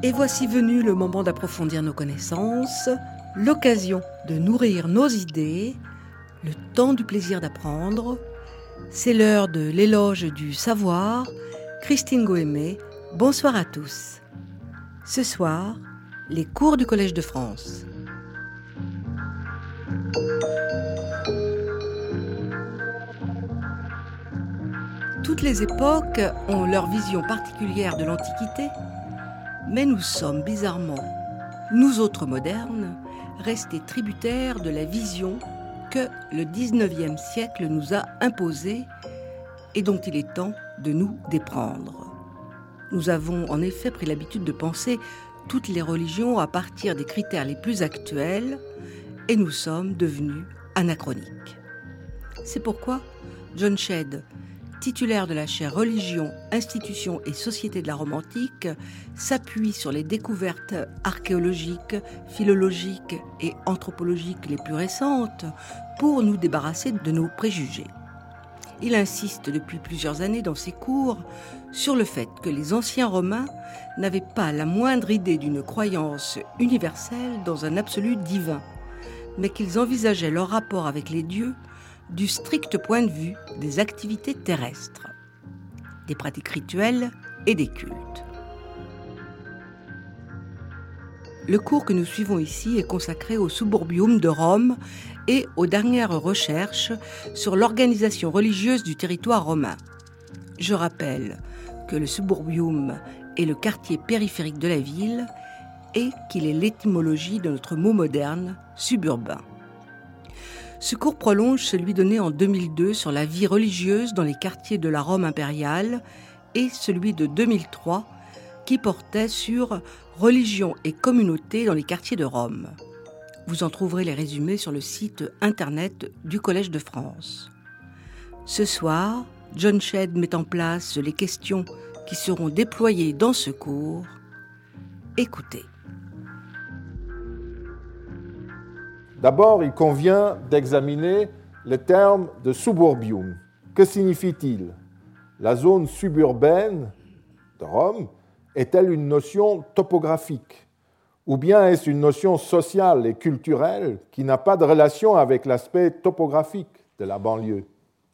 Et voici venu le moment d'approfondir nos connaissances, l'occasion de nourrir nos idées, le temps du plaisir d'apprendre. C'est l'heure de l'éloge du savoir. Christine Goémé, bonsoir à tous. Ce soir, les cours du Collège de France. Toutes les époques ont leur vision particulière de l'Antiquité, mais nous sommes bizarrement, nous autres modernes, restés tributaires de la vision que le XIXe siècle nous a imposée et dont il est temps de nous déprendre. Nous avons en effet pris l'habitude de penser toutes les religions à partir des critères les plus actuels et nous sommes devenus anachroniques. C'est pourquoi John Shedd, titulaire de la chaire Religion, Institutions et Société de la Rome antique, s'appuie sur les découvertes archéologiques, philologiques et anthropologiques les plus récentes pour nous débarrasser de nos préjugés. Il insiste depuis plusieurs années dans ses cours sur le fait que les anciens Romains n'avaient pas la moindre idée d'une croyance universelle dans un absolu divin, mais qu'ils envisageaient leur rapport avec les dieux du strict point de vue des activités terrestres, des pratiques rituelles et des cultes. Le cours que nous suivons ici est consacré au suburbium de Rome et aux dernières recherches sur l'organisation religieuse du territoire romain. Je rappelle que le suburbium est le quartier périphérique de la ville et qu'il est l'étymologie de notre mot moderne, suburbain. Ce cours prolonge celui donné en 2002 sur la vie religieuse dans les quartiers de la Rome impériale et celui de 2003 qui portait sur religion et communauté dans les quartiers de Rome. Vous en trouverez les résumés sur le site internet du Collège de France. Ce soir, John Shedd met en place les questions qui seront déployées dans ce cours. Écoutez. D'abord, il convient d'examiner le terme de suburbium. Que signifie-t-il ? La zone suburbaine de Rome est-elle une notion topographique ? Ou bien est-ce une notion sociale et culturelle qui n'a pas de relation avec l'aspect topographique de la banlieue ?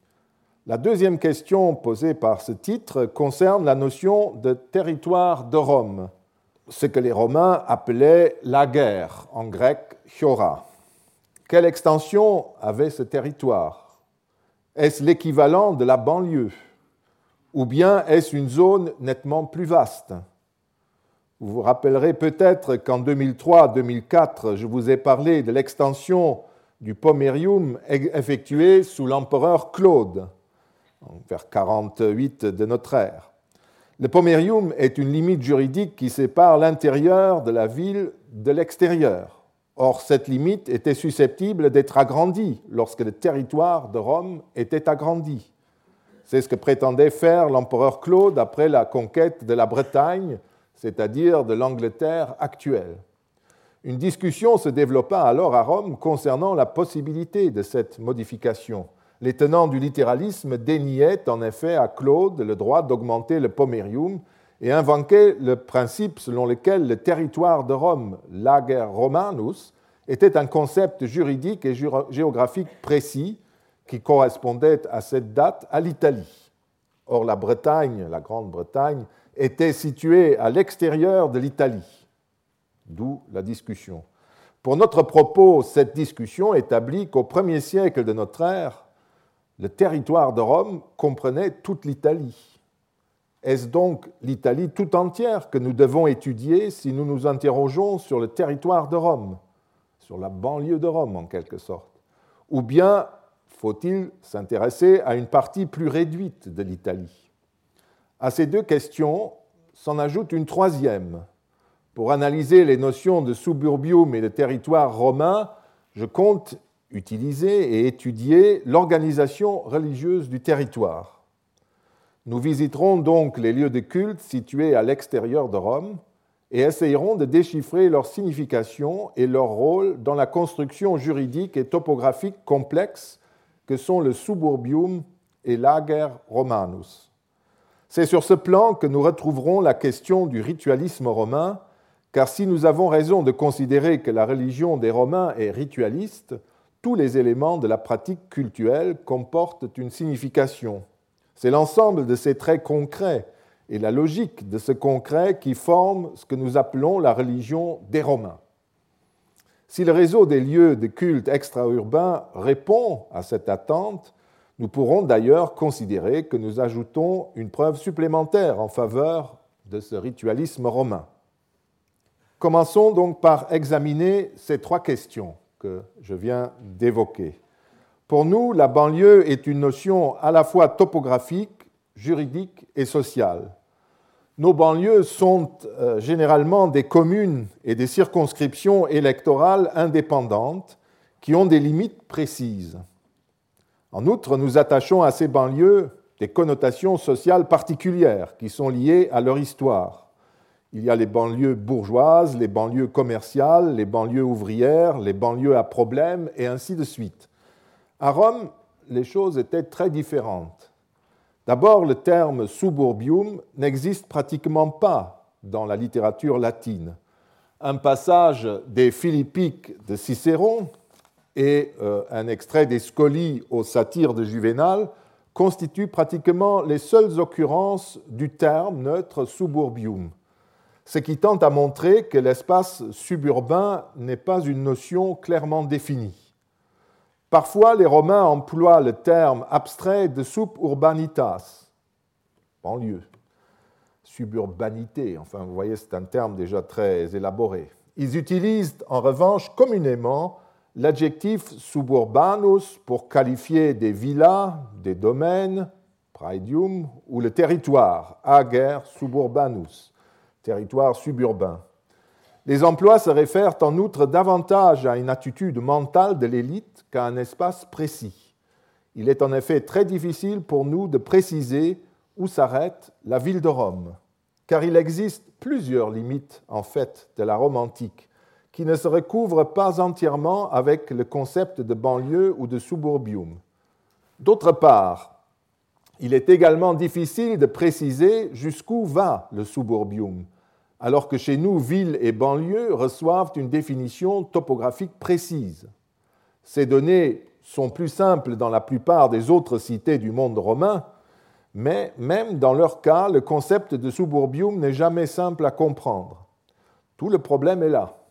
La deuxième question posée par ce titre concerne la notion de territoire de Rome, ce que les Romains appelaient lager, en grec chora. Quelle extension avait ce territoire ? Est-ce l'équivalent de la banlieue ? Ou bien est-ce une zone nettement plus vaste ? Vous vous rappellerez peut-être qu'en 2003-2004, je vous ai parlé de l'extension du Pomerium effectuée sous l'empereur Claude, vers 48 de notre ère. Le Pomerium est une limite juridique qui sépare l'intérieur de la ville de l'extérieur. Or, cette limite était susceptible d'être agrandie lorsque le territoire de Rome était agrandi. C'est ce que prétendait faire l'empereur Claude après la conquête de la Bretagne, c'est-à-dire de l'Angleterre actuelle. Une discussion se développa alors à Rome concernant la possibilité de cette modification. Les tenants du littéralisme déniaient en effet à Claude le droit d'augmenter le Pomerium et invoquaient le principe selon lequel le territoire de Rome, lager Romanus, était un concept juridique et géographique précis qui correspondait à cette date à l'Italie. Or, la Bretagne, la Grande-Bretagne, était située à l'extérieur de l'Italie, d'où la discussion. Pour notre propos, cette discussion établit qu'au 1er siècle de notre ère, le territoire de Rome comprenait toute l'Italie. Est-ce donc l'Italie tout entière que nous devons étudier si nous nous interrogeons sur le territoire de Rome, sur la banlieue de Rome en quelque sorte ? Ou bien faut-il s'intéresser à une partie plus réduite de l'Italie ? À ces deux questions s'en ajoute une troisième. Pour analyser les notions de suburbium et de territoire romain, je compte utiliser et étudier l'organisation religieuse du territoire. Nous visiterons donc les lieux de culte situés à l'extérieur de Rome et essayerons de déchiffrer leur signification et leur rôle dans la construction juridique et topographique complexe que sont le suburbium et lager Romanus. C'est sur ce plan que nous retrouverons la question du ritualisme romain car si nous avons raison de considérer que la religion des Romains est ritualiste, tous les éléments de la pratique cultuelle comportent une signification. C'est l'ensemble de ces traits concrets et la logique de ce concret qui forment ce que nous appelons la religion des Romains. Si le réseau des lieux de culte extra-urbains répond à cette attente, nous pourrons d'ailleurs considérer que nous ajoutons une preuve supplémentaire en faveur de ce ritualisme romain. Commençons donc par examiner ces trois questions que je viens d'évoquer. Pour nous, la banlieue est une notion à la fois topographique, juridique et sociale. Nos banlieues sont généralement des communes et des circonscriptions électorales indépendantes qui ont des limites précises. En outre, nous attachons à ces banlieues des connotations sociales particulières qui sont liées à leur histoire. Il y a les banlieues bourgeoises, les banlieues commerciales, les banlieues ouvrières, les banlieues à problèmes, et ainsi de suite. À Rome, les choses étaient très différentes. D'abord, le terme suburbium n'existe pratiquement pas dans la littérature latine. Un passage des Philippiques de Cicéron et un extrait des Scoli aux satires de Juvénal constituent pratiquement les seules occurrences du terme neutre suburbium, ce qui tente à montrer que l'espace suburbain n'est pas une notion clairement définie. Parfois, les Romains emploient le terme abstrait de suburbanitas, banlieue, suburbanité, enfin vous voyez c'est un terme déjà très élaboré. Ils utilisent en revanche communément l'adjectif suburbanus pour qualifier des villas, des domaines, praedium, ou le territoire, ager suburbanus, territoire suburbain. Les emplois se réfèrent en outre davantage à une attitude mentale de l'élite qu'à un espace précis. Il est en effet très difficile pour nous de préciser où s'arrête la ville de Rome, car il existe plusieurs limites en fait de la Rome antique qui ne se recouvrent pas entièrement avec le concept de banlieue ou de suburbium. D'autre part, il est également difficile de préciser jusqu'où va le suburbium, alors que chez nous, ville et banlieue reçoivent une définition topographique précise. Ces données sont plus simples dans la plupart des autres cités du monde romain, mais même dans leur cas, le concept de suburbium n'est jamais simple à comprendre. Tout le problème est là.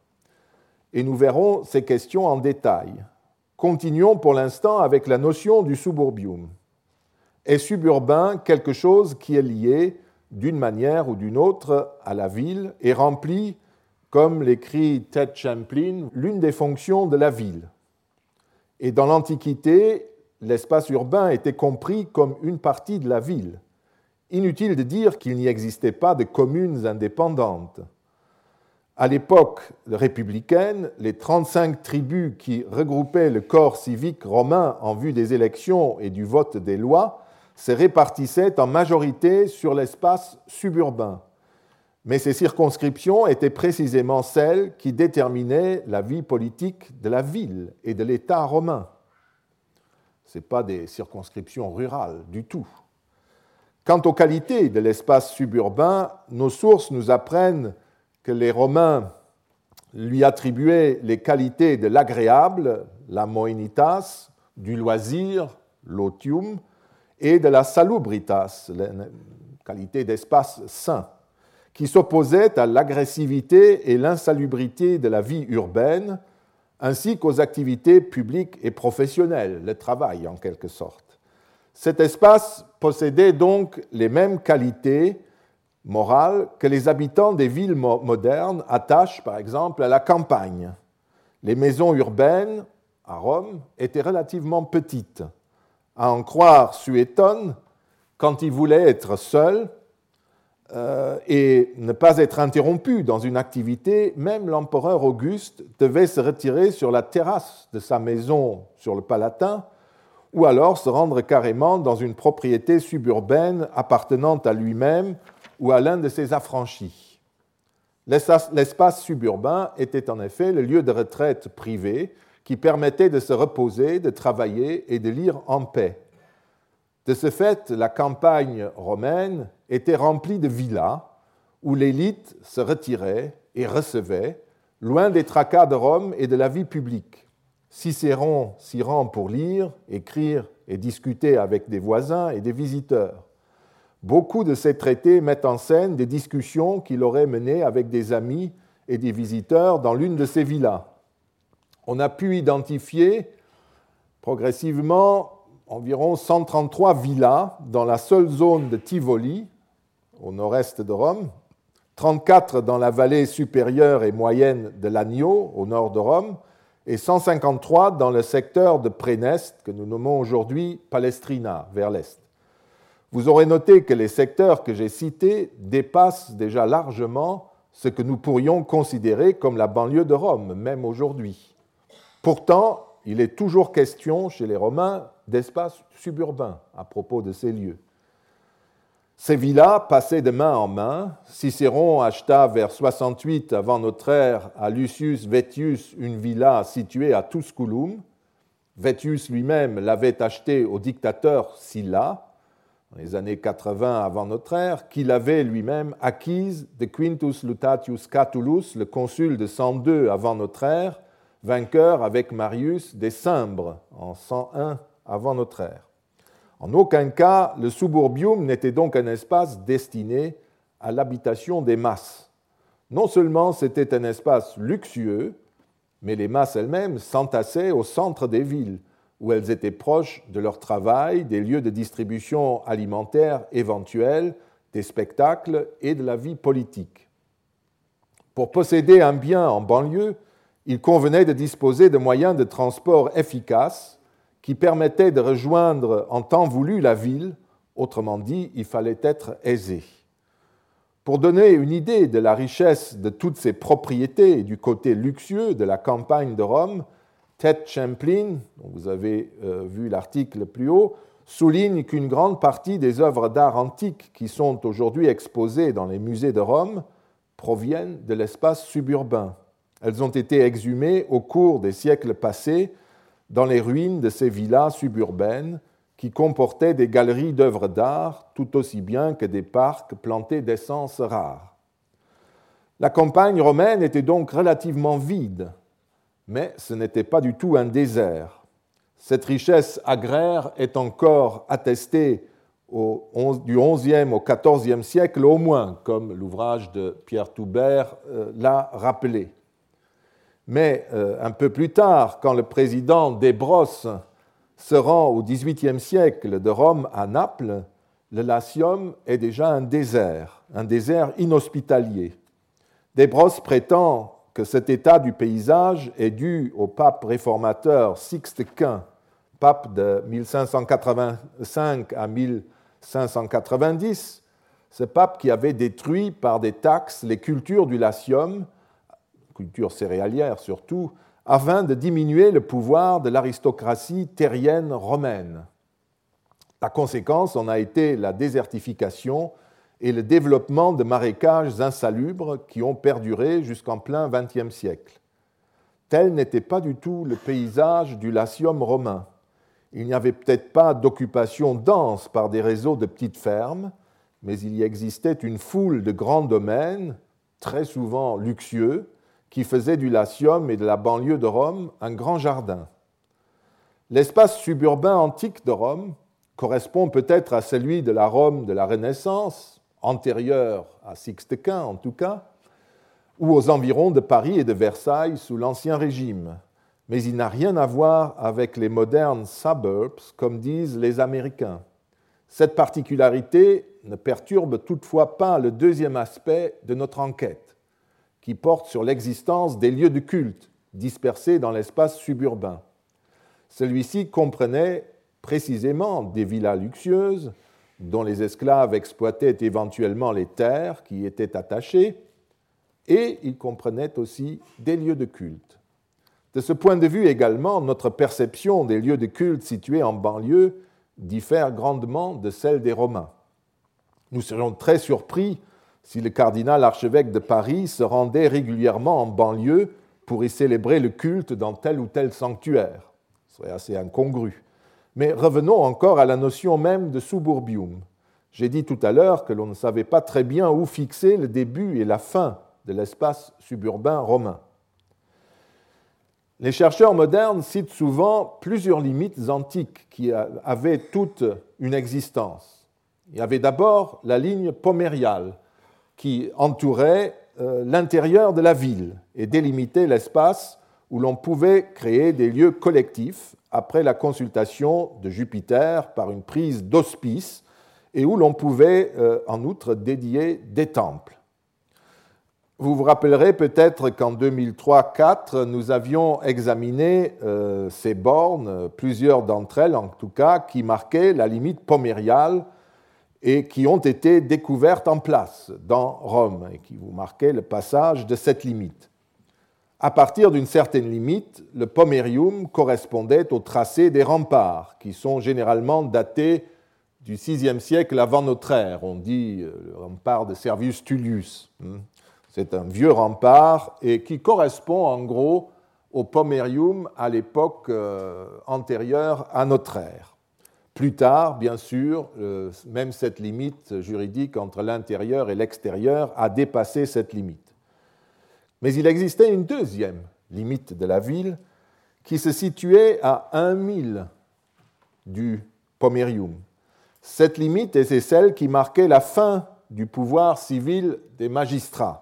Et nous verrons ces questions en détail. Continuons pour l'instant avec la notion du suburbium. Est suburbain quelque chose qui est lié d'une manière ou d'une autre à la ville et remplit, comme l'écrit Ted Champlin, l'une des fonctions de la ville. Et dans l'Antiquité, l'espace urbain était compris comme une partie de la ville. Inutile de dire qu'il n'y existait pas de communes indépendantes. À l'époque républicaine, les 35 tribus qui regroupaient le corps civique romain en vue des élections et du vote des lois se répartissaient en majorité sur l'espace suburbain. Mais ces circonscriptions étaient précisément celles qui déterminaient la vie politique de la ville et de l'État romain. Ce ne sont pas des circonscriptions rurales du tout. Quant aux qualités de l'espace suburbain, nos sources nous apprennent que les Romains lui attribuaient les qualités de l'agréable, la moenitas, du loisir, l'otium, et de la salubritas, la qualité d'espace sain, qui s'opposaient à l'agressivité et l'insalubrité de la vie urbaine, ainsi qu'aux activités publiques et professionnelles, le travail en quelque sorte. Cet espace possédait donc les mêmes qualités morales que les habitants des villes modernes attachent par exemple à la campagne. Les maisons urbaines à Rome étaient relativement petites. À en croire Suétone, quand il voulait être seul et ne pas être interrompu dans une activité, même l'empereur Auguste devait se retirer sur la terrasse de sa maison sur le Palatin ou alors se rendre carrément dans une propriété suburbaine appartenant à lui-même ou à l'un de ses affranchis. L'espace suburbain était en effet le lieu de retraite privé qui permettait de se reposer, de travailler et de lire en paix. De ce fait, la campagne romaine était remplie de villas où l'élite se retirait et recevait, loin des tracas de Rome et de la vie publique. Cicéron s'y rend pour lire, écrire et discuter avec des voisins et des visiteurs. Beaucoup de ces traités mettent en scène des discussions qu'il aurait menées avec des amis et des visiteurs dans l'une de ces villas. On a pu identifier progressivement environ 133 villas dans la seule zone de Tivoli, au nord-est de Rome, 34 dans la vallée supérieure et moyenne de l'Agno, au nord de Rome, et 153 dans le secteur de Préneste, que nous nommons aujourd'hui Palestrina, vers l'est. Vous aurez noté que les secteurs que j'ai cités dépassent déjà largement ce que nous pourrions considérer comme la banlieue de Rome, même aujourd'hui. Pourtant, il est toujours question chez les Romains d'espaces suburbains à propos de ces lieux. Ces villas passaient de main en main. Cicéron acheta vers 68 avant notre ère à Lucius Vettius une villa située à Tusculum. Vettius lui-même l'avait achetée au dictateur Sylla, dans les années 80 avant notre ère, qu'il avait lui-même acquise de Quintus Lutatius Catulus, le consul de 102 avant notre ère, vainqueur avec Marius des Cimbres en 101 avant notre ère. En aucun cas, le suburbium n'était donc un espace destiné à l'habitation des masses. Non seulement c'était un espace luxueux, mais les masses elles-mêmes s'entassaient au centre des villes, où elles étaient proches de leur travail, des lieux de distribution alimentaire éventuels, des spectacles et de la vie politique. Pour posséder un bien en banlieue, il convenait de disposer de moyens de transport efficaces qui permettaient de rejoindre en temps voulu la ville, autrement dit, il fallait être aisé. Pour donner une idée de la richesse de toutes ces propriétés et du côté luxueux de la campagne de Rome, Ted Champlin, dont vous avez vu l'article plus haut, souligne qu'une grande partie des œuvres d'art antiques qui sont aujourd'hui exposées dans les musées de Rome proviennent de l'espace suburbain. Elles ont été exhumées au cours des siècles passés dans les ruines de ces villas suburbaines qui comportaient des galeries d'œuvres d'art tout aussi bien que des parcs plantés d'essences rares. La campagne romaine était donc relativement vide, mais ce n'était pas du tout un désert. Cette richesse agraire est encore attestée du XIe au XIVe siècle au moins, comme l'ouvrage de Pierre Toubert l'a rappelé. Mais un peu plus tard, quand le président Desbrosses se rend au XVIIIe siècle de Rome à Naples, le Latium est déjà un désert inhospitalier. Desbrosses prétend que cet état du paysage est dû au pape réformateur Sixte Quint, pape de 1585 à 1590, ce pape qui avait détruit par des taxes les cultures du Latium, culture céréalière surtout, afin de diminuer le pouvoir de l'aristocratie terrienne romaine. La conséquence en a été la désertification et le développement de marécages insalubres qui ont perduré jusqu'en plein XXe siècle. Tel n'était pas du tout le paysage du Latium romain. Il n'y avait peut-être pas d'occupation dense par des réseaux de petites fermes, mais il y existait une foule de grands domaines, très souvent luxueux, qui faisaient du Latium et de la banlieue de Rome un grand jardin. L'espace suburbain antique de Rome correspond peut-être à celui de la Rome de la Renaissance, antérieure à Sixte Quint en tout cas, ou aux environs de Paris et de Versailles sous l'Ancien Régime. Mais il n'a rien à voir avec les modernes suburbs, comme disent les Américains. Cette particularité ne perturbe toutefois pas le deuxième aspect de notre enquête, qui porte sur l'existence des lieux de culte dispersés dans l'espace suburbain. Celui-ci comprenait précisément des villas luxueuses, dont les esclaves exploitaient éventuellement les terres qui y étaient attachées, et il comprenait aussi des lieux de culte. De ce point de vue également, notre perception des lieux de culte situés en banlieue diffère grandement de celle des Romains. Nous serions très surpris si le cardinal archevêque de Paris se rendait régulièrement en banlieue pour y célébrer le culte dans tel ou tel sanctuaire. Ce serait assez incongru. Mais revenons encore à la notion même de suburbium. J'ai dit tout à l'heure que l'on ne savait pas très bien où fixer le début et la fin de l'espace suburbain romain. Les chercheurs modernes citent souvent plusieurs limites antiques qui avaient toute une existence. Il y avait d'abord la ligne pomériale qui entourait l'intérieur de la ville et délimitait l'espace où l'on pouvait créer des lieux collectifs après la consultation de Jupiter par une prise d'auspice et où l'on pouvait en outre dédier des temples. Vous vous rappellerez peut-être qu'en 2003-2004, nous avions examiné ces bornes, plusieurs d'entre elles en tout cas, qui marquaient la limite pomériale et qui ont été découvertes en place dans Rome et qui vous marquaient le passage de cette limite. À partir d'une certaine limite, le pomerium correspondait au tracé des remparts, qui sont généralement datés du VIe siècle avant notre ère. On dit le rempart de Servius Tullius. C'est un vieux rempart et qui correspond en gros au pomerium à l'époque antérieure à notre ère. Plus tard, bien sûr, même cette limite juridique entre l'intérieur et l'extérieur a dépassé cette limite. Mais il existait une deuxième limite de la ville qui se situait à 1 mille du pomerium. Cette limite était celle qui marquait la fin du pouvoir civil des magistrats.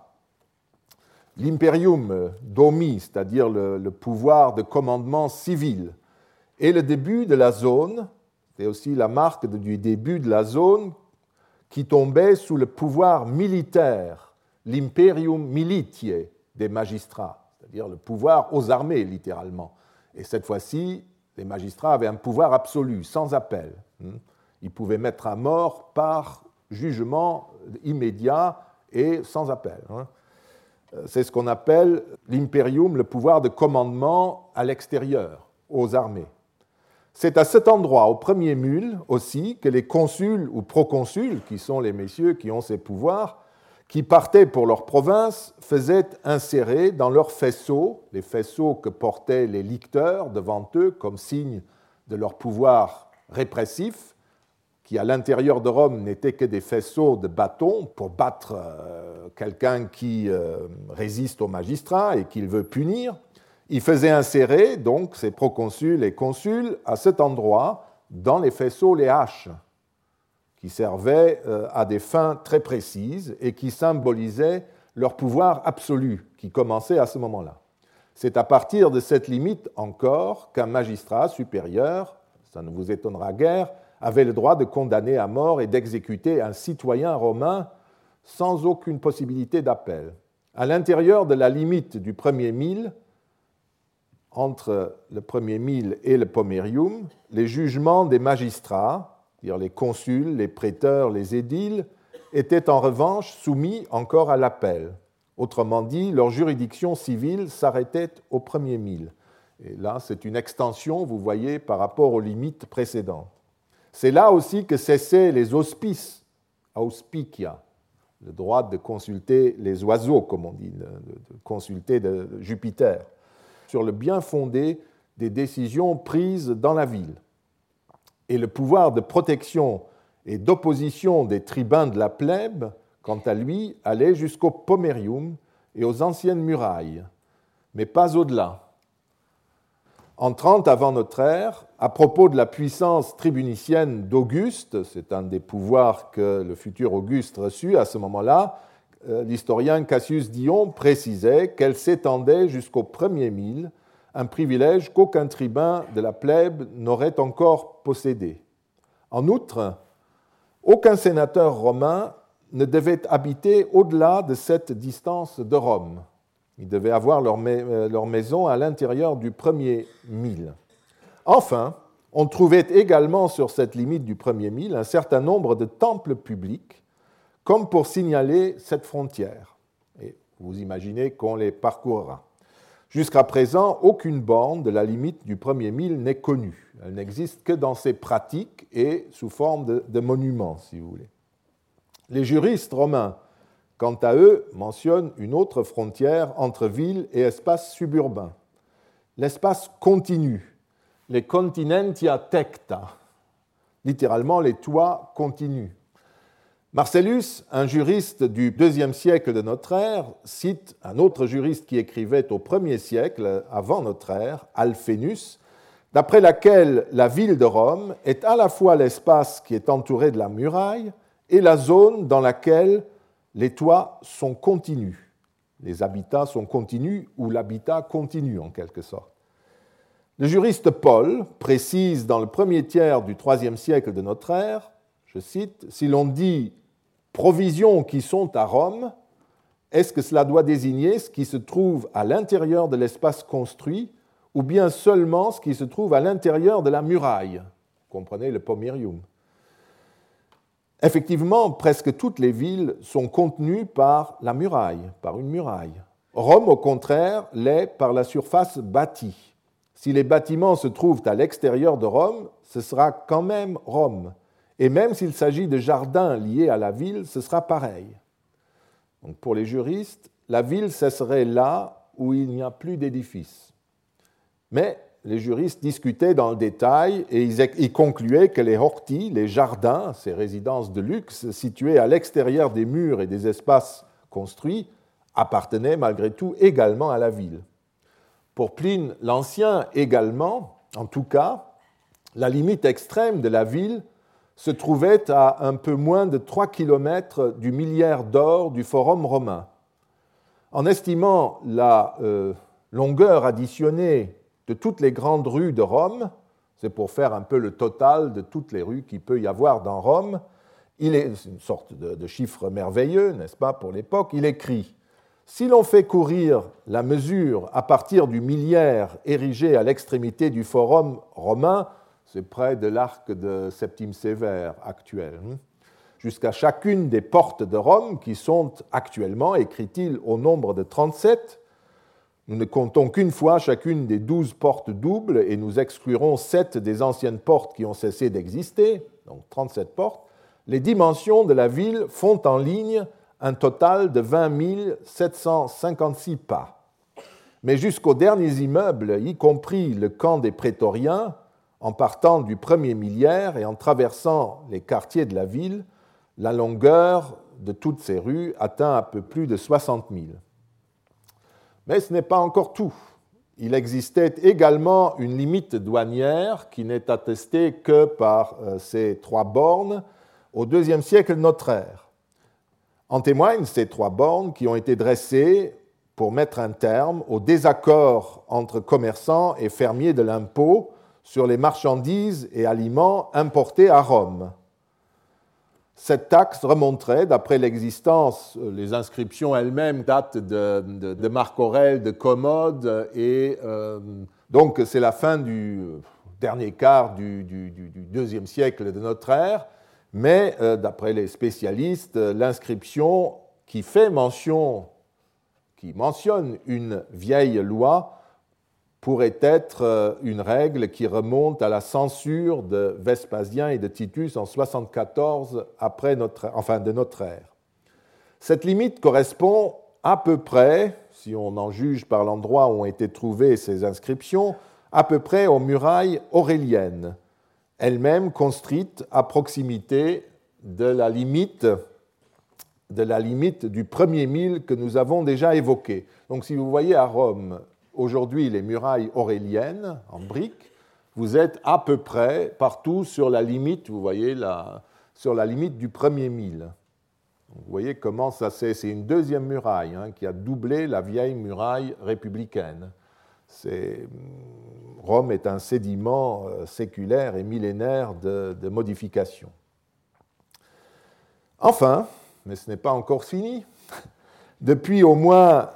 L'imperium domi, c'est-à-dire le pouvoir de commandement civil, et le début de la zone, c'est aussi la marque du début de la zone qui tombait sous le pouvoir militaire, l'imperium militiae des magistrats, c'est-à-dire le pouvoir aux armées, littéralement. Et cette fois-ci, les magistrats avaient un pouvoir absolu, sans appel. Ils pouvaient mettre à mort par jugement immédiat et sans appel. C'est ce qu'on appelle l'imperium, le pouvoir de commandement à l'extérieur, aux armées. C'est à cet endroit, au premier mule aussi, que les consuls ou proconsuls, qui sont les messieurs qui ont ces pouvoirs, qui partaient pour leur province, faisaient insérer dans leurs faisceaux, les faisceaux que portaient les licteurs devant eux comme signe de leur pouvoir répressif, qui à l'intérieur de Rome n'étaient que des faisceaux de bâtons pour battre quelqu'un qui résiste au magistrat et qu'il veut punir. Ils faisaient insérer donc ces proconsuls et consuls à cet endroit dans les faisceaux les haches, qui servaient à des fins très précises et qui symbolisaient leur pouvoir absolu, qui commençait à ce moment-là. C'est à partir de cette limite encore qu'un magistrat supérieur, ça ne vous étonnera guère, avait le droit de condamner à mort et d'exécuter un citoyen romain sans aucune possibilité d'appel. À l'intérieur de la limite du premier mille, entre le premier mille et le pomerium, les jugements des magistrats, c'est-à-dire les consuls, les préteurs, les édiles, étaient en revanche soumis encore à l'appel. Autrement dit, leur juridiction civile s'arrêtait au premier mille. Et là, c'est une extension, vous voyez, par rapport aux limites précédentes. C'est là aussi que cessaient les auspices, auspicia, le droit de consulter les oiseaux, comme on dit, de consulter de Jupiter, sur le bien fondé des décisions prises dans la ville. Et le pouvoir de protection et d'opposition des tribuns de la plèbe, quant à lui, allait jusqu'au pomerium et aux anciennes murailles, mais pas au-delà. En 30 avant notre ère, à propos de la puissance tribunicienne d'Auguste, c'est un des pouvoirs que le futur Auguste reçut à ce moment-là, l'historien Cassius Dion précisait qu'elle s'étendait jusqu'au premier mille, un privilège qu'aucun tribun de la plèbe n'aurait encore possédé. En outre, aucun sénateur romain ne devait habiter au-delà de cette distance de Rome. Ils devaient avoir leur maison à l'intérieur du premier mille. Enfin, on trouvait également sur cette limite du premier mille un certain nombre de temples publics, comme pour signaler cette frontière. Et vous imaginez qu'on les parcourra. Jusqu'à présent, aucune borne de la limite du premier mille n'est connue. Elle n'existe que dans ses pratiques et sous forme de monuments, si vous voulez. Les juristes romains, quant à eux, mentionnent une autre frontière entre ville et espace suburbain. L'espace continu, les continentia tecta, littéralement les toits continus. Marcellus, un juriste du IIe siècle de notre ère, cite un autre juriste qui écrivait au 1er siècle avant notre ère, Alphénus, d'après laquelle la ville de Rome est à la fois l'espace qui est entouré de la muraille et la zone dans laquelle les toits sont continus. Les habitats sont continus ou l'habitat continue en quelque sorte. Le juriste Paul précise dans le premier tiers du IIIe siècle de notre ère, je cite, « Si l'on dit provisions qui sont à Rome, est-ce que cela doit désigner ce qui se trouve à l'intérieur de l'espace construit ou bien seulement ce qui se trouve à l'intérieur de la muraille ?» Vous comprenez le pomerium. Effectivement, presque toutes les villes sont contenues par la muraille, par une muraille. Rome, au contraire, l'est par la surface bâtie. Si les bâtiments se trouvent à l'extérieur de Rome, ce sera quand même Rome. Et même s'il s'agit de jardins liés à la ville, ce sera pareil. Donc pour les juristes, la ville cesserait là où il n'y a plus d'édifice. Mais les juristes discutaient dans le détail et ils concluaient que les horti, les jardins, ces résidences de luxe situées à l'extérieur des murs et des espaces construits, appartenaient malgré tout également à la ville. Pour Pline l'Ancien également, en tout cas, la limite extrême de la ville se trouvait à un peu moins de 3 km du milliaire d'or du Forum romain. En estimant la longueur additionnée de toutes les grandes rues de Rome, c'est pour faire un peu le total de toutes les rues qu'il peut y avoir dans Rome, c'est une sorte de chiffre merveilleux, n'est-ce pas, pour l'époque, il écrit « Si l'on fait courir la mesure à partir du milliaire érigé à l'extrémité du forum romain, c'est près de l'arc de Septime Sévère actuel, jusqu'à chacune des portes de Rome qui sont actuellement, écrit-il, au nombre de 37, nous ne comptons qu'une fois chacune des 12 portes doubles et nous exclurons 7 des anciennes portes qui ont cessé d'exister, donc 37 portes. Les dimensions de la ville font en ligne un total de 20 756 pas. Mais jusqu'aux derniers immeubles, y compris le camp des prétoriens, en partant du premier milliaire et en traversant les quartiers de la ville, la longueur de toutes ces rues atteint un peu plus de 60 000. Mais ce n'est pas encore tout. Il existait également une limite douanière qui n'est attestée que par ces 3 bornes au IIe siècle de notre ère. En témoignent ces 3 bornes qui ont été dressées pour mettre un terme au désaccord entre commerçants et fermiers de l'impôt sur les marchandises et aliments importés à Rome. Cette taxe remonterait, d'après l'existence, les inscriptions elles-mêmes datent de Marc Aurèle, de Commode, et donc c'est la fin du dernier quart du IIe siècle de notre ère, mais d'après les spécialistes, l'inscription qui mentionne une vieille loi pourrait être une règle qui remonte à la censure de Vespasien et de Titus en 74 de notre ère. Cette limite correspond à peu près, si on en juge par l'endroit où ont été trouvées ces inscriptions, à peu près aux murailles auréliennes, elles-mêmes construites à proximité de la limite du premier mille que nous avons déjà évoqué. Donc si vous voyez à Rome aujourd'hui les murailles auréliennes en briques, vous êtes à peu près partout sur la limite, vous voyez, sur la limite du premier mille. Vous voyez comment ça c'est une deuxième muraille qui a doublé la vieille muraille républicaine. Rome est un sédiment séculaire et millénaire de modifications. Enfin, mais ce n'est pas encore fini, depuis au moins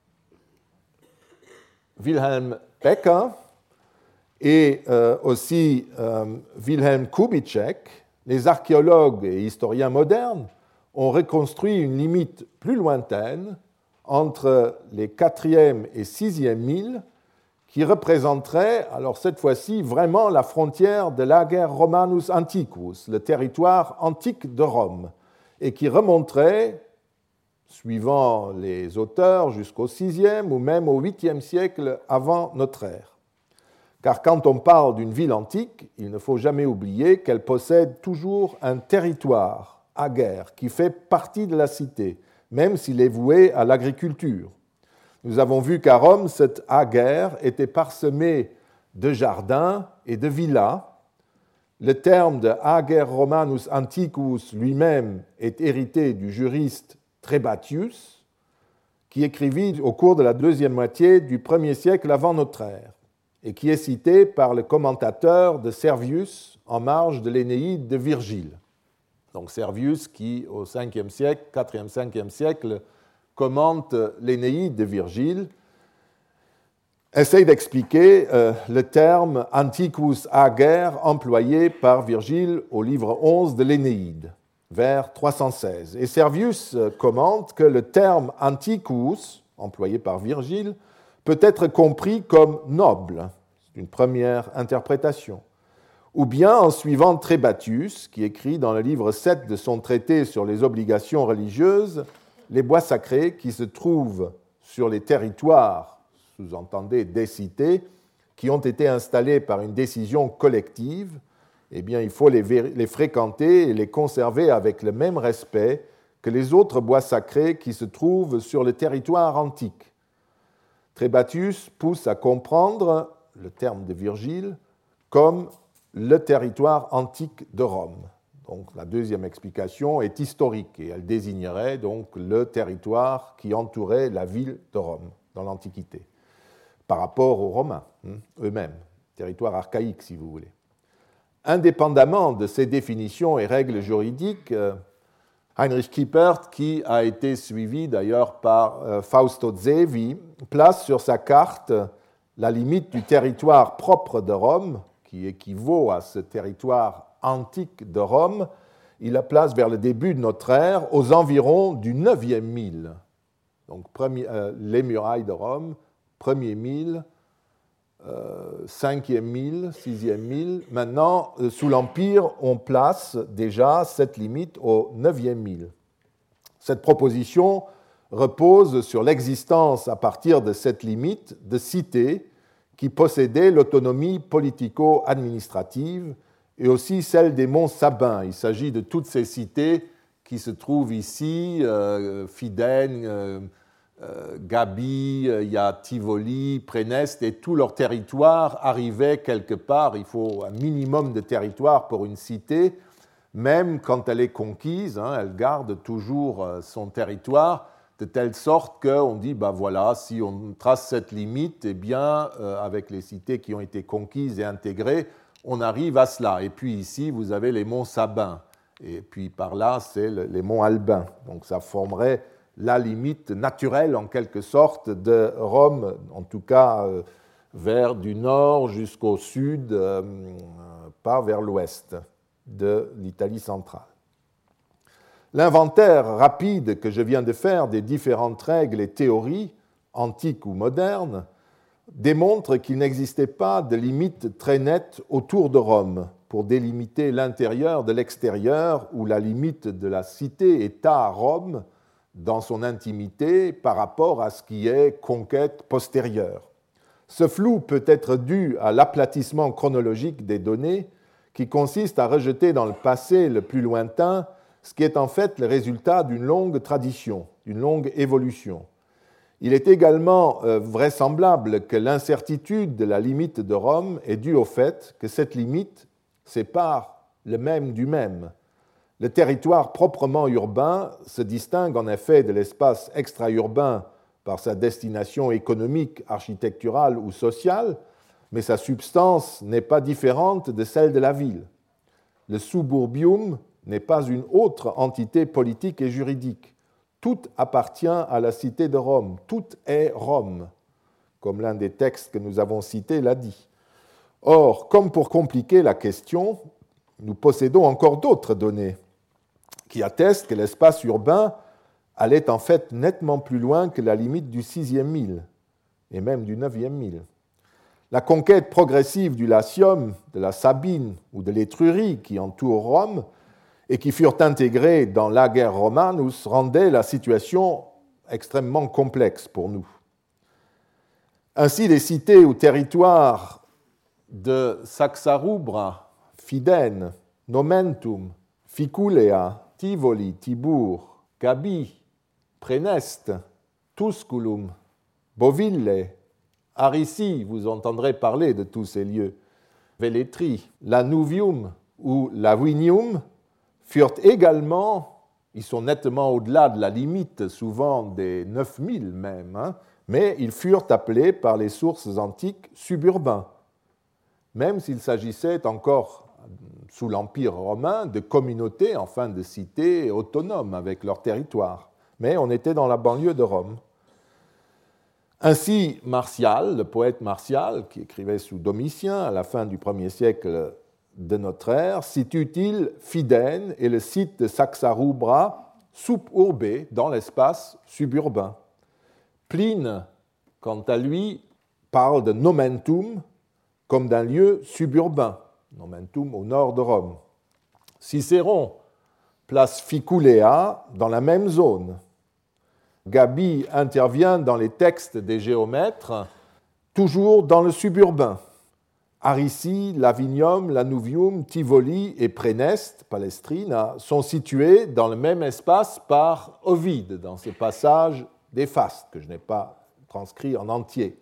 Wilhelm Becker et aussi Wilhelm Kubitschek, les archéologues et historiens modernes ont reconstruit une limite plus lointaine entre les 4e et 6e milles qui représenterait, alors cette fois-ci, vraiment la frontière de l'Ager Romanus Antiquus, le territoire antique de Rome, et qui remonterait, suivant les auteurs, jusqu'au 6e ou même au 8e siècle avant notre ère. Car quand on parle d'une ville antique, il ne faut jamais oublier qu'elle possède toujours un territoire ager, qui fait partie de la cité, même s'il est voué à l'agriculture. Nous avons vu qu'à Rome, cet ager était parsemé de jardins et de villas. Le terme de ager romanus antiquus lui-même est hérité du juriste Trebatius, qui écrivit au cours de la deuxième moitié du 1er siècle avant notre ère, et qui est cité par le commentateur de Servius en marge de l'Énéide de Virgile. Donc Servius qui, au 5e siècle, 4e, 5e siècle, commente l'Énéide de Virgile, essaye d'expliquer le terme antiquus ager employé par Virgile au livre 11 de l'Énéide, vers 316. Et Servius commente que le terme antiquus, employé par Virgile, peut être compris comme noble, c'est une première interprétation, ou bien en suivant Trebatius, qui écrit dans le livre 7 de son traité sur les obligations religieuses, les bois sacrés qui se trouvent sur les territoires, sous-entendez des cités, qui ont été installés par une décision collective, eh bien, il faut les fréquenter et les conserver avec le même respect que les autres bois sacrés qui se trouvent sur le territoire antique. Trebatius pousse à comprendre le terme de Virgile comme le territoire antique de Rome. Donc, la deuxième explication est historique et elle désignerait donc le territoire qui entourait la ville de Rome dans l'Antiquité, par rapport aux Romains eux-mêmes, territoire archaïque si vous voulez. Indépendamment de ces définitions et règles juridiques, Heinrich Kiepert, qui a été suivi d'ailleurs par Fausto Zevi, place sur sa carte la limite du territoire propre de Rome, qui équivaut à ce territoire antique de Rome. Il la place vers le début de notre ère, aux environs du 9e mille. Donc les murailles de Rome, 1er mille, 5e mille, 6e mille. Maintenant, sous l'Empire, on place déjà cette limite au 9e mille. Cette proposition repose sur l'existence, à partir de cette limite, de cités qui possédaient l'autonomie politico-administrative et aussi celle des monts Sabins. Il s'agit de toutes ces cités qui se trouvent ici, Fidène, Gabi, il y a Tivoli, Préneste, et tout leur territoire arrivait quelque part. Il faut un minimum de territoire pour une cité, même quand elle est conquise, elle garde toujours son territoire, de telle sorte qu'on dit, ben voilà, si on trace cette limite, eh bien, avec les cités qui ont été conquises et intégrées, on arrive à cela. Et puis ici, vous avez les monts Sabins, et puis par là, c'est les monts Albins. Donc ça formerait la limite naturelle, en quelque sorte, de Rome, en tout cas vers du nord jusqu'au sud, pas vers l'ouest de l'Italie centrale. L'inventaire rapide que je viens de faire des différentes règles et théories, antiques ou modernes, démontre qu'il n'existait pas de limite très nette autour de Rome pour délimiter l'intérieur de l'extérieur ou la limite de la cité-État à Rome dans son intimité par rapport à ce qui est conquête postérieure. Ce flou peut être dû à l'aplatissement chronologique des données qui consiste à rejeter dans le passé le plus lointain ce qui est en fait le résultat d'une longue tradition, d'une longue évolution. Il est également vraisemblable que l'incertitude de la limite de Rome est due au fait que cette limite sépare le même du même. Le territoire proprement urbain se distingue en effet de l'espace extra-urbain par sa destination économique, architecturale ou sociale, mais sa substance n'est pas différente de celle de la ville. Le suburbium n'est pas une autre entité politique et juridique. Tout appartient à la cité de Rome, tout est Rome, comme l'un des textes que nous avons cités l'a dit. Or, comme pour compliquer la question, nous possédons encore d'autres données qui attestent que l'espace urbain allait en fait nettement plus loin que la limite du 6e mille et même du 9e mille. La conquête progressive du Latium, de la Sabine ou de l'Étrurie qui entoure Rome et qui furent intégrés dans l'Ager Romanus rendait la situation extrêmement complexe pour nous. Ainsi, les cités ou territoires de Saxarubra, Fidène, Nomentum, Ficulea, Tivoli, Tibur, Gabii, Praeneste, Tusculum, Boville, Aricie, vous entendrez parler de tous ces lieux, Velletri, Lanuvium ou Lavinium furent également, ils sont nettement au-delà de la limite, souvent des 9000 même, mais ils furent appelés par les sources antiques suburbains, même s'il s'agissait encore, sous l'Empire romain, de communautés, enfin de cités autonomes avec leur territoire. Mais on était dans la banlieue de Rome. Ainsi, Martial, le poète Martial, qui écrivait sous Domitien à la fin du 1er siècle de notre ère, situe-t-il Fidène et le site de Saxarubra sub urbe, dans l'espace suburbain. Pline, quant à lui, parle de Nomentum comme d'un lieu suburbain, Nomentum au nord de Rome. Cicéron place Ficulea dans la même zone. Gabii intervient dans les textes des géomètres, toujours dans le suburbain. Aricie, Lavinium, Lanuvium, Tivoli et Praeneste, Palestrina, sont situés dans le même espace par Ovide, dans ce passage des Fastes, que je n'ai pas transcrit en entier.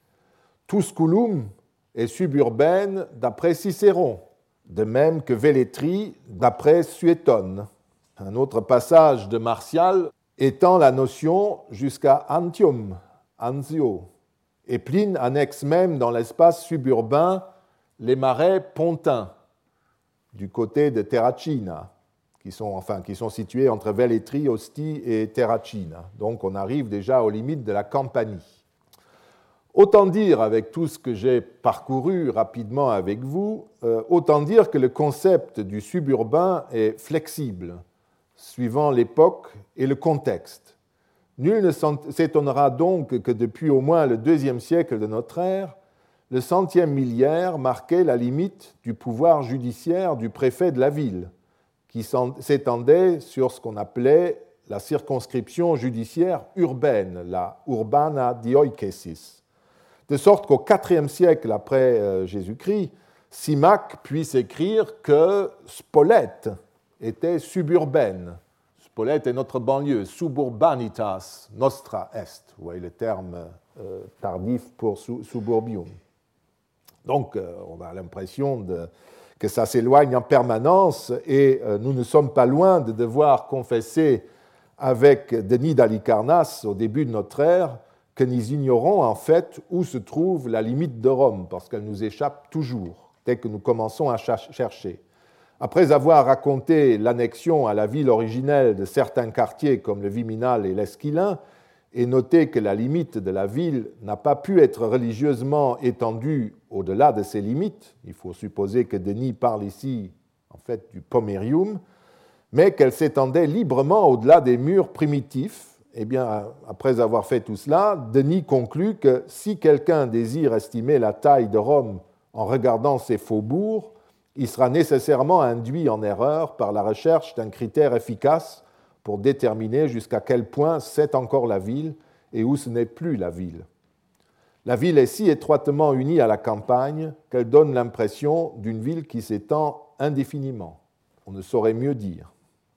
Tusculum est suburbaine d'après Cicéron, de même que Velletri d'après Suétone. Un autre passage de Martial étend la notion jusqu'à Antium, Anzio, et Pline annexe même dans l'espace suburbain les marais pontins du côté de Terracina, qui sont situés entre Velletri, Ostie et Terracina. Donc on arrive déjà aux limites de la Campanie. Autant dire, avec tout ce que j'ai parcouru rapidement avec vous, autant dire que le concept du suburbain est flexible, suivant l'époque et le contexte. Nul ne s'étonnera donc que depuis au moins le IIe siècle de notre ère, le 100e millénaire marquait la limite du pouvoir judiciaire du préfet de la ville, qui s'étendait sur ce qu'on appelait la circonscription judiciaire urbaine, la urbana dioikesis. De sorte qu'au IVe siècle après Jésus-Christ, Symmach puisse écrire que Spolète était suburbaine. Spolète est notre banlieue, suburbanitas nostra est. Vous voyez le terme tardif pour suburbium. Donc, on a l'impression que ça s'éloigne en permanence et nous ne sommes pas loin de devoir confesser avec Denis d'Halicarnasse au début de notre ère que nous ignorons en fait où se trouve la limite de Rome, parce qu'elle nous échappe toujours, dès que nous commençons à chercher. Après avoir raconté l'annexion à la ville originelle de certains quartiers comme le Viminal et l'Esquilin, et noté que la limite de la ville n'a pas pu être religieusement étendue au-delà de ses limites, il faut supposer que Denis parle ici en fait du Pomerium, mais qu'elle s'étendait librement au-delà des murs primitifs, eh bien, après avoir fait tout cela, Denis conclut que si quelqu'un désire estimer la taille de Rome en regardant ses faubourgs, il sera nécessairement induit en erreur par la recherche d'un critère efficace pour déterminer jusqu'à quel point c'est encore la ville et où ce n'est plus la ville. La ville est si étroitement unie à la campagne qu'elle donne l'impression d'une ville qui s'étend indéfiniment. On ne saurait mieux dire.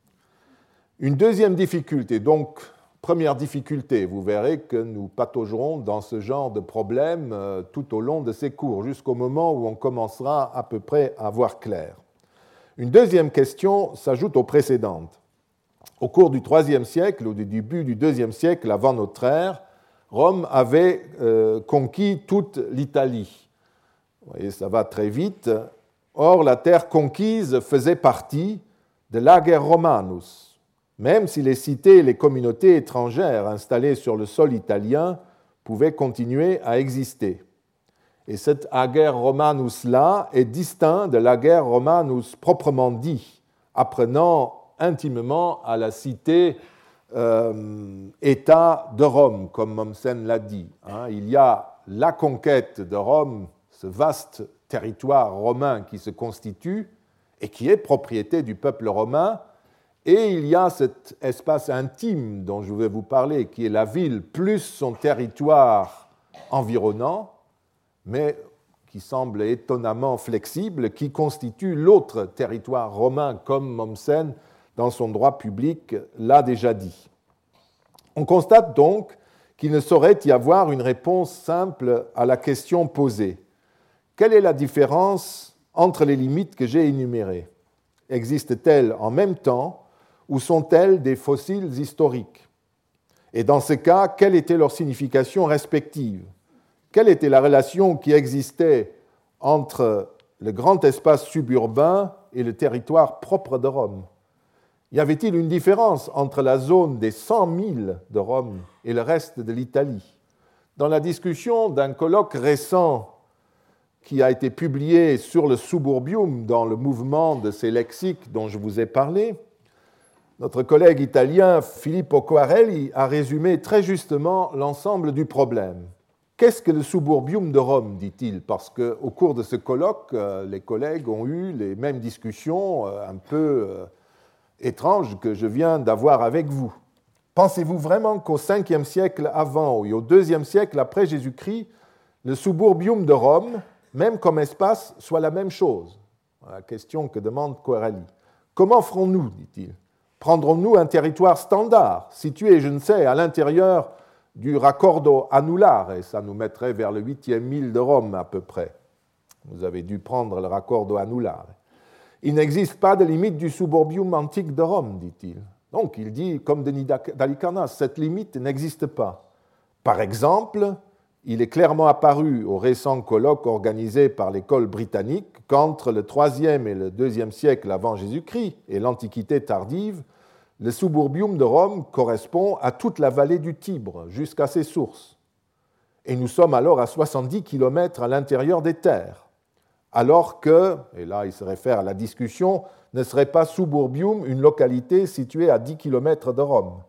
Une deuxième difficulté, donc première difficulté, vous verrez que nous pataugerons dans ce genre de problème tout au long de ces cours, jusqu'au moment où on commencera à peu près à voir clair. Une deuxième question s'ajoute aux précédentes. Au cours du IIIe siècle ou du début du IIe siècle avant notre ère, Rome avait conquis toute l'Italie. Vous voyez, ça va très vite. Or, la terre conquise faisait partie de l'Ager Romanus, même si les cités et les communautés étrangères installées sur le sol italien pouvaient continuer à exister. Et cet Ager Romanus-là est distinct de l'Ager Romanus proprement dit, apprenant intimement à la cité-État de Rome, comme Mommsen l'a dit. Il y a la conquête de Rome, ce vaste territoire romain qui se constitue et qui est propriété du peuple romain, et il y a cet espace intime dont je vais vous parler, qui est la ville plus son territoire environnant, mais qui semble étonnamment flexible, qui constitue l'autre territoire romain, comme Mommsen dans son droit public, l'a déjà dit. On constate donc qu'il ne saurait y avoir une réponse simple à la question posée. Quelle est la différence entre les limites que j'ai énumérées? Existent-elles en même temps ou sont-elles des fossiles historiques? Et dans ce cas, quelle était leur signification respective? Quelle était la relation qui existait entre le grand espace suburbain et le territoire propre de Rome? Y avait-il une différence entre la zone des 100 000 de Rome et le reste de l'Italie? Dans la discussion d'un colloque récent qui a été publié sur le suburbium dans le mouvement de ces lexiques dont je vous ai parlé, notre collègue italien Filippo Coarelli a résumé très justement l'ensemble du problème. Qu'est-ce que le suburbium de Rome, dit-il? Parce qu'au cours de ce colloque, les collègues ont eu les mêmes discussions un peu étranges que je viens d'avoir avec vous. Pensez-vous vraiment qu'au 5e siècle avant et au 2e siècle après Jésus-Christ, le suburbium de Rome, même comme espace, soit la même chose? La question que demande Coarelli. Comment ferons-nous, dit-il? Prendrons-nous un territoire standard, situé, je ne sais, à l'intérieur du raccordo annulare, et ça nous mettrait vers le 8e mille de Rome à peu près. Vous avez dû prendre le raccordo annulare. Il n'existe pas de limite du suburbium antique de Rome, dit-il. Donc il dit, comme Denis d'Halicarnasse, cette limite n'existe pas. Par exemple, il est clairement apparu au récent colloque organisé par l'école britannique qu'entre le IIIe et le IIe siècle avant Jésus-Christ et l'Antiquité tardive, le suburbium de Rome correspond à toute la vallée du Tibre, jusqu'à ses sources. Et nous sommes alors à 70 km à l'intérieur des terres, alors que, et là il se réfère à la discussion, ne serait pas suburbium une localité située à 10 km de Rome.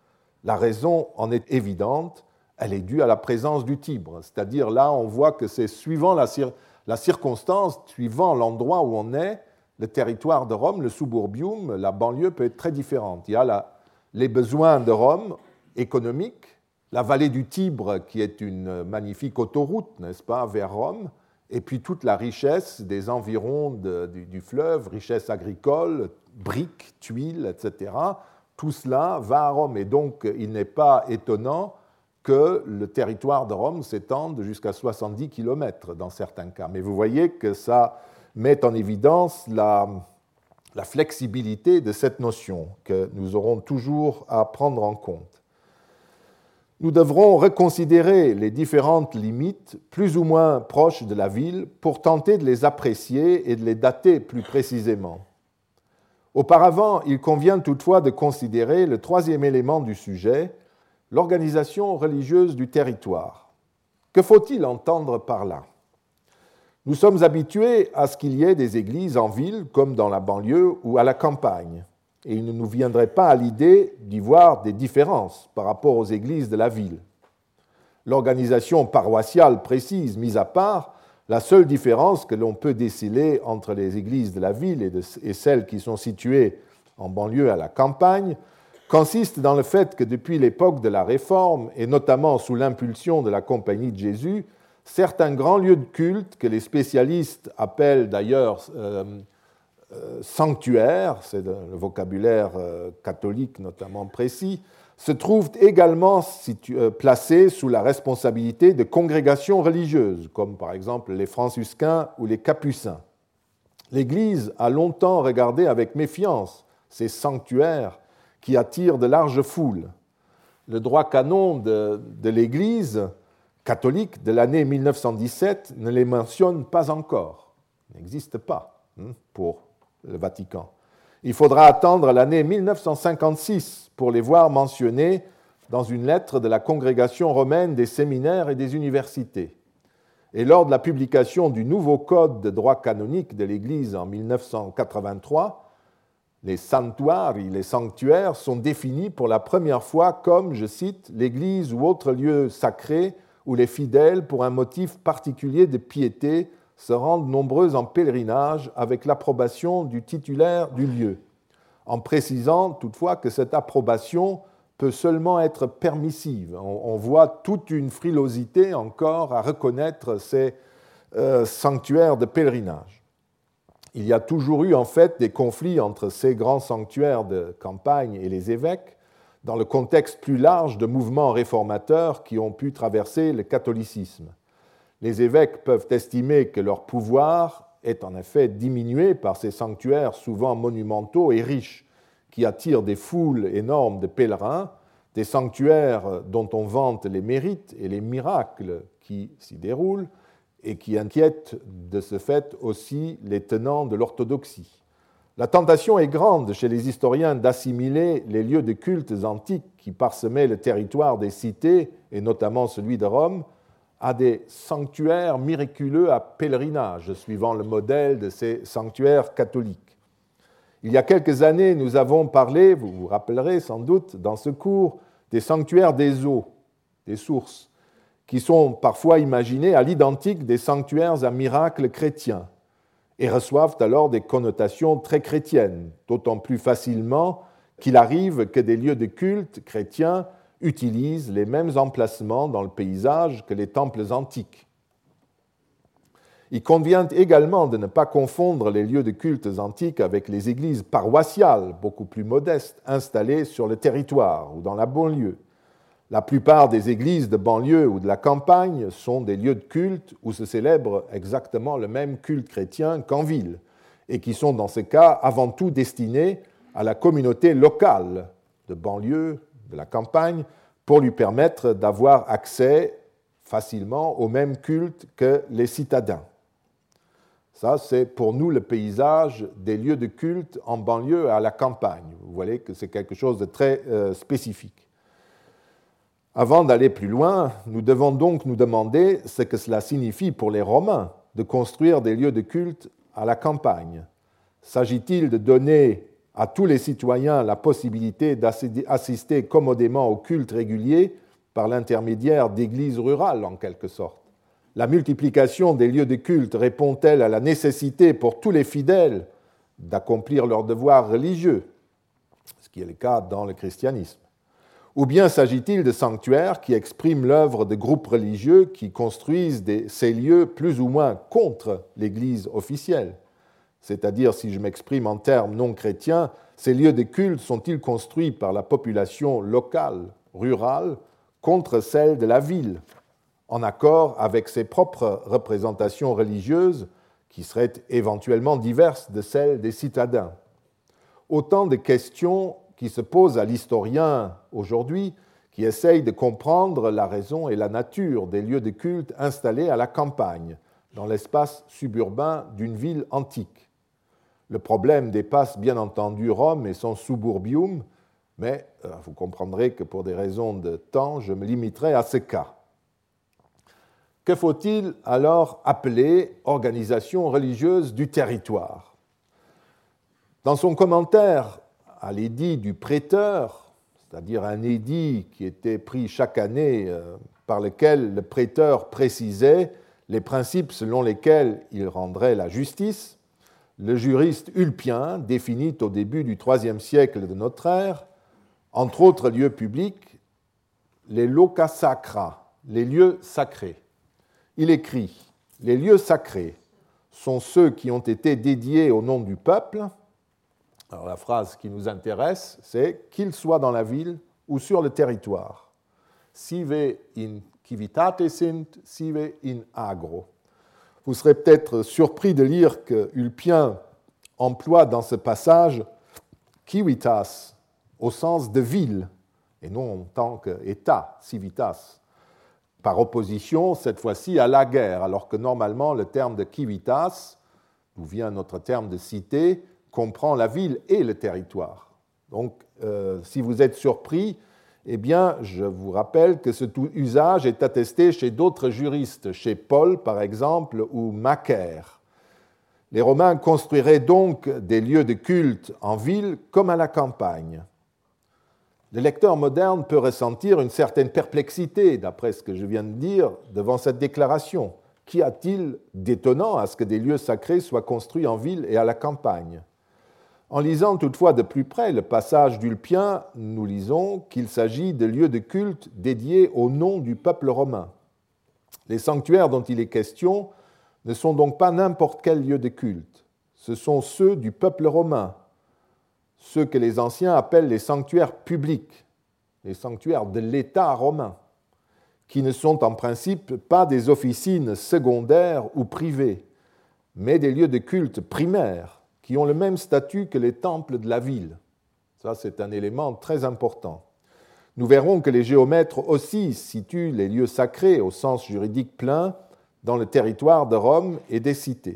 La raison en est évidente, elle est due à la présence du Tibre, c'est-à-dire là on voit que c'est suivant la circonstance, suivant l'endroit où on est, le territoire de Rome, le suburbium, la banlieue peut être très différente. Il y a les besoins de Rome économiques, la vallée du Tibre qui est une magnifique autoroute, n'est-ce pas, vers Rome, et puis toute la richesse des environs du fleuve, richesse agricole, briques, tuiles, etc. Tout cela va à Rome, et donc il n'est pas étonnant que le territoire de Rome s'étende jusqu'à 70 km dans certains cas. Mais vous voyez que ça met en évidence la flexibilité de cette notion que nous aurons toujours à prendre en compte. Nous devrons reconsidérer les différentes limites plus ou moins proches de la ville pour tenter de les apprécier et de les dater plus précisément. Auparavant, il convient toutefois de considérer le troisième élément du sujet, l'organisation religieuse du territoire. Que faut-il entendre par là? Nous sommes habitués à ce qu'il y ait des églises en ville, comme dans la banlieue ou à la campagne, et il ne nous viendrait pas à l'idée d'y voir des différences par rapport aux églises de la ville. L'organisation paroissiale précise mise à part, la seule différence que l'on peut déceler entre les églises de la ville et celles qui sont situées en banlieue à la campagne consiste dans le fait que depuis l'époque de la Réforme, et notamment sous l'impulsion de la Compagnie de Jésus, certains grands lieux de culte, que les spécialistes appellent d'ailleurs sanctuaires, c'est le vocabulaire catholique notamment précis, se trouvent également placés sous la responsabilité de congrégations religieuses, comme par exemple les franciscains ou les capucins. L'Église a longtemps regardé avec méfiance ces sanctuaires qui attirent de larges foules. Le droit canon de l'Église catholique de l'année 1917 ne les mentionne pas encore, n'existe pas pour le Vatican. Il faudra attendre l'année 1956 pour les voir mentionnés dans une lettre de la Congrégation romaine des séminaires et des universités. Et lors de la publication du nouveau code de droit canonique de l'Église en 1983, les santuari, les sanctuaires, sont définis pour la première fois comme, je cite, l'église ou autre lieu sacré où les fidèles, pour un motif particulier de piété, se rendent nombreux en pèlerinage avec l'approbation du titulaire du lieu, en précisant toutefois que cette approbation peut seulement être permissive. On voit toute une frilosité encore à reconnaître ces sanctuaires de pèlerinage. Il y a toujours eu en fait des conflits entre ces grands sanctuaires de campagne et les évêques, dans le contexte plus large de mouvements réformateurs qui ont pu traverser le catholicisme. Les évêques peuvent estimer que leur pouvoir est en effet diminué par ces sanctuaires souvent monumentaux et riches, qui attirent des foules énormes de pèlerins, des sanctuaires dont on vante les mérites et les miracles qui s'y déroulent, et qui inquiètent de ce fait aussi les tenants de l'orthodoxie. La tentation est grande chez les historiens d'assimiler les lieux de cultes antiques qui parsemaient le territoire des cités, et notamment celui de Rome, à des sanctuaires miraculeux à pèlerinage, suivant le modèle de ces sanctuaires catholiques. Il y a quelques années, nous avons parlé, vous vous rappellerez sans doute, dans ce cours, des sanctuaires des eaux, des sources, qui sont parfois imaginés à l'identique des sanctuaires à miracles chrétiens et reçoivent alors des connotations très chrétiennes, d'autant plus facilement qu'il arrive que des lieux de culte chrétiens utilisent les mêmes emplacements dans le paysage que les temples antiques. Il convient également de ne pas confondre les lieux de cultes antiques avec les églises paroissiales, beaucoup plus modestes, installées sur le territoire ou dans la banlieue. La plupart des églises de banlieue ou de la campagne sont des lieux de culte où se célèbre exactement le même culte chrétien qu'en ville, et qui sont dans ce cas avant tout destinés à la communauté locale de banlieue, de la campagne, pour lui permettre d'avoir accès facilement au même culte que les citadins. Ça, c'est pour nous le paysage des lieux de culte en banlieue et à la campagne. Vous voyez que c'est quelque chose de très spécifique. Avant d'aller plus loin, nous devons donc nous demander ce que cela signifie pour les Romains de construire des lieux de culte à la campagne. S'agit-il de donner à tous les citoyens la possibilité d'assister commodément au culte régulier par l'intermédiaire d'églises rurales, en quelque sorte? La multiplication des lieux de culte répond-elle à la nécessité pour tous les fidèles d'accomplir leurs devoirs religieux, ce qui est le cas dans le christianisme? Ou bien s'agit-il de sanctuaires qui expriment l'œuvre de groupes religieux qui construisent ces lieux plus ou moins contre l'Église officielle? C'est-à-dire, si je m'exprime en termes non chrétiens, ces lieux de culte sont-ils construits par la population locale, rurale, contre celle de la ville, en accord avec ses propres représentations religieuses qui seraient éventuellement diverses de celles des citadins? Autant de questions qui se posent à l'historien aujourd'hui, qui essaye de comprendre la raison et la nature des lieux de culte installés à la campagne, dans l'espace suburbain d'une ville antique. Le problème dépasse bien entendu Rome et son suburbium, mais vous comprendrez que pour des raisons de temps, je me limiterai à ce cas. Que faut-il alors appeler organisation religieuse du territoire? Dans son commentaire à l'édit du prêteur, c'est-à-dire un édit qui était pris chaque année par lequel le prêteur précisait les principes selon lesquels il rendrait la justice, le juriste Ulpien définit au début du IIIe siècle de notre ère, entre autres lieux publics, les loca sacra, les lieux sacrés. Il écrit « Les lieux sacrés sont ceux qui ont été dédiés au nom du peuple ». Alors la phrase qui nous intéresse, c'est « qu'ils soient dans la ville ou sur le territoire ». « Sive in civitate sint, sive in agro ». Vous serez peut-être surpris de lire que Ulpien emploie dans ce passage « civitas » au sens de ville, et non en tant qu'État, civitas, par opposition cette fois-ci à la guerre, alors que normalement le terme de civitas, d'où vient notre terme de cité, comprend la ville et le territoire. Donc, si vous êtes surpris, eh bien, je vous rappelle que ce usage est attesté chez d'autres juristes, chez Paul, par exemple, ou Macaire. Les Romains construiraient donc des lieux de culte en ville comme à la campagne. Le lecteur moderne peut ressentir une certaine perplexité, d'après ce que je viens de dire, devant cette déclaration. Qu'y a-t-il d'étonnant à ce que des lieux sacrés soient construits en ville et à la campagne? En lisant toutefois de plus près le passage d'Ulpien, nous lisons qu'il s'agit de lieux de culte dédiés au nom du peuple romain. Les sanctuaires dont il est question ne sont donc pas n'importe quel lieu de culte. ce sont ceux du peuple romain, ceux que les anciens appellent les sanctuaires publics, les sanctuaires de l'État romain, qui ne sont en principe pas des officines secondaires ou privées, mais des lieux de culte primaires qui ont le même statut que les temples de la ville. Ça, c'est un élément très important. Nous verrons que les géomètres aussi situent les lieux sacrés au sens juridique plein dans le territoire de Rome et des cités.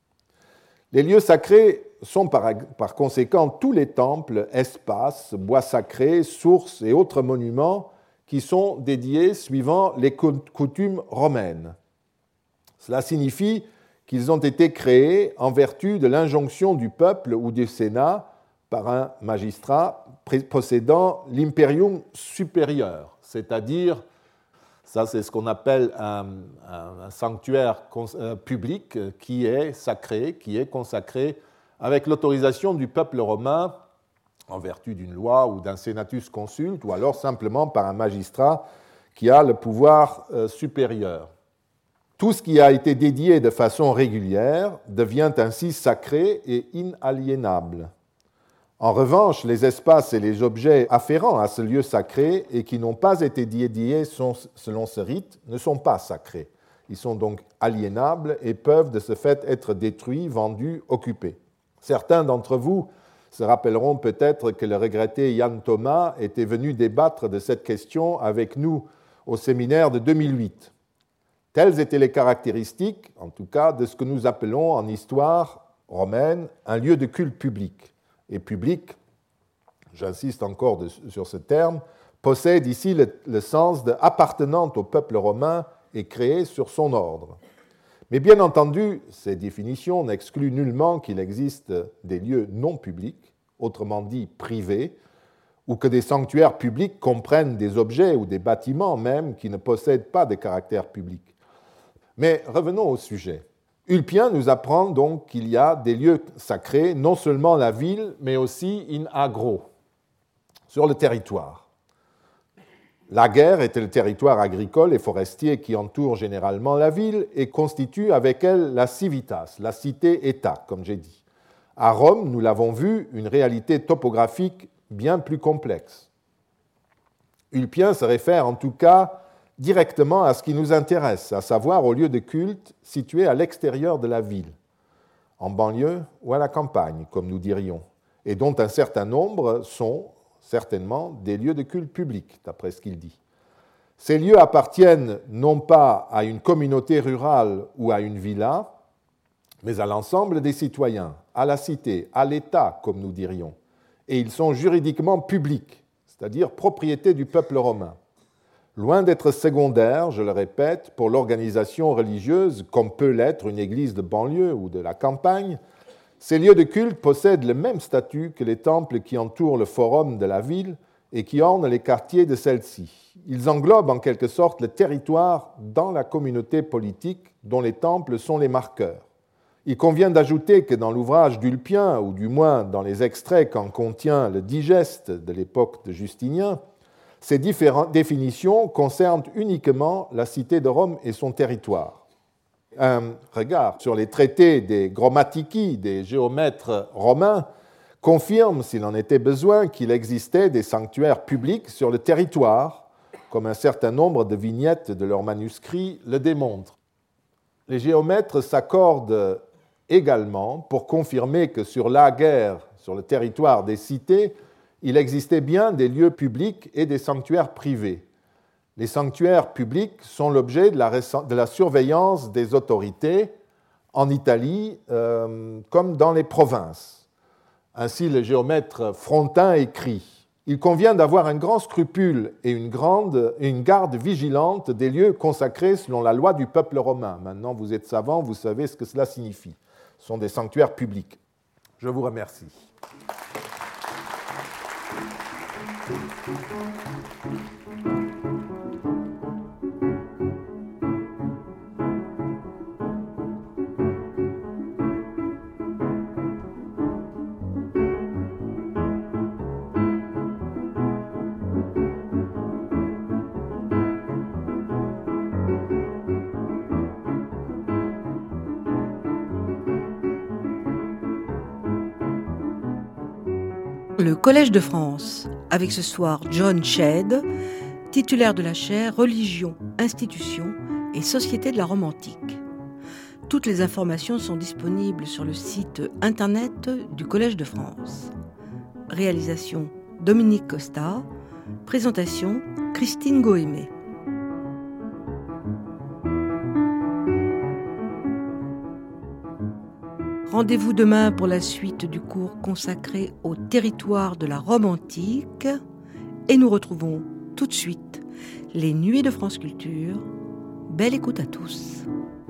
Les lieux sacrés sont par conséquent tous les temples, espaces, bois sacrés, sources et autres monuments qui sont dédiés suivant les coutumes romaines. Cela signifie qu'ils ont été créés en vertu de l'injonction du peuple ou du Sénat par un magistrat possédant l'imperium supérieur, c'est-à-dire, ça c'est ce qu'on appelle un sanctuaire public qui est sacré, qui est consacré avec l'autorisation du peuple romain en vertu d'une loi ou d'un senatus consulte, ou alors simplement par un magistrat qui a le pouvoir supérieur. Tout ce qui a été dédié de façon régulière devient ainsi sacré et inaliénable. En revanche, les espaces et les objets afférents à ce lieu sacré et qui n'ont pas été dédiés selon ce rite ne sont pas sacrés. Ils sont donc aliénables et peuvent de ce fait être détruits, vendus, occupés. Certains d'entre vous se rappelleront peut-être que le regretté Yann Thomas était venu débattre de cette question avec nous au séminaire de 2008. Telles étaient les caractéristiques, en tout cas, de ce que nous appelons en histoire romaine un lieu de culte public. Et public, j'insiste encore sur ce terme, possède ici le sens d'appartenant au peuple romain et créé sur son ordre. Mais bien entendu, ces définitions n'excluent nullement qu'il existe des lieux non publics, autrement dit privés, ou que des sanctuaires publics comprennent des objets ou des bâtiments même qui ne possèdent pas de caractère public. Mais revenons au sujet. Ulpien nous apprend donc qu'il y a des lieux sacrés, non seulement la ville, mais aussi in agro, sur le territoire. La guerre était le territoire agricole et forestier qui entoure généralement la ville et constitue avec elle la civitas, la cité-État, comme j'ai dit. À Rome, nous l'avons vu, une réalité topographique bien plus complexe. Ulpien se réfère en tout cas directement à ce qui nous intéresse, à savoir aux lieux de culte situés à l'extérieur de la ville, en banlieue ou à la campagne, comme nous dirions, et dont un certain nombre sont certainement des lieux de culte publics, d'après ce qu'il dit. Ces lieux appartiennent non pas à une communauté rurale ou à une villa, mais à l'ensemble des citoyens, à la cité, à l'État, comme nous dirions, et ils sont juridiquement publics, c'est-à-dire propriété du peuple romain. Loin d'être secondaires, je le répète, pour l'organisation religieuse, comme peut l'être une église de banlieue ou de la campagne, ces lieux de culte possèdent le même statut que les temples qui entourent le forum de la ville et qui ornent les quartiers de celle-ci. Ils englobent en quelque sorte le territoire dans la communauté politique dont les temples sont les marqueurs. Il convient d'ajouter que dans l'ouvrage d'Ulpien, ou du moins dans les extraits qu'en contient le digeste de l'époque de Justinien, ces différentes définitions concernent uniquement la cité de Rome et son territoire. Un regard sur les traités des grammatici, des géomètres romains, confirme, s'il en était besoin, qu'il existait des sanctuaires publics sur le territoire, comme un certain nombre de vignettes de leurs manuscrits le démontrent. Les géomètres s'accordent également pour confirmer que sur la guerre, sur le territoire des cités, il existait bien des lieux publics et des sanctuaires privés. Les sanctuaires publics sont l'objet de la surveillance des autorités en Italie comme dans les provinces. Ainsi, le géomètre Frontin écrit « Il convient d'avoir un grand scrupule et une garde vigilante des lieux consacrés selon la loi du peuple romain. » Maintenant, vous êtes savants, vous savez ce que cela signifie. Ce sont des sanctuaires publics. Je vous remercie. le Collège de France, avec ce soir John Shedd, titulaire de la chaire Religion, Institutions et Société de la Rome antique. Toutes les informations sont disponibles sur le site internet du Collège de France. Réalisation Dominique Costa, présentation Christine Gohémé. Rendez-vous demain pour la suite du cours consacré au territoire de la Rome antique et nous retrouvons tout de suite les Nuits de France Culture. Belle écoute à tous.